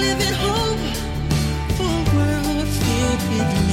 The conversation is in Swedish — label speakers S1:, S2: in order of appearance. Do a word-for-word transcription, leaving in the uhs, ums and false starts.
S1: live in hope for a world filled with love.